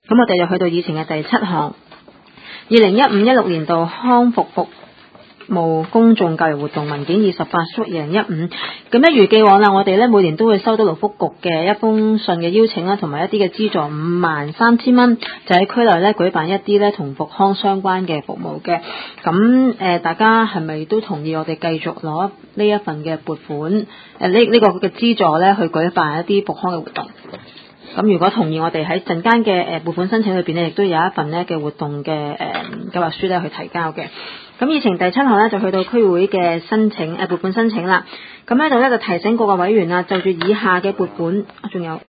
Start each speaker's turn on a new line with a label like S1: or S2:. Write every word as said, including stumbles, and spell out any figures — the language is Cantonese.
S1: 咁我哋就去到以前嘅第七項，二零一五一六年度康復服務公眾教育活動文件二十八縮二零一五，咁一如既往啦，我哋咧每年都會收到勞福局嘅一封信嘅邀請啦，同埋一啲嘅資助五萬三千蚊，就喺區內咧舉辦一啲咧同復康相關嘅服務嘅。咁誒、呃，大家係咪都同意我哋繼續攞呢一份嘅撥款誒呢呢個嘅資助咧去舉辦一啲復康嘅活動？咁如果同意，我哋喺陣間嘅誒撥款申請裏邊咧，亦都有一份咧嘅活動嘅誒計劃書咧去提交嘅。咁議程第七項咧就去到區會嘅申請誒撥款申請啦。咁喺度咧就提醒各個委員啊，就住以下嘅撥款，仲有。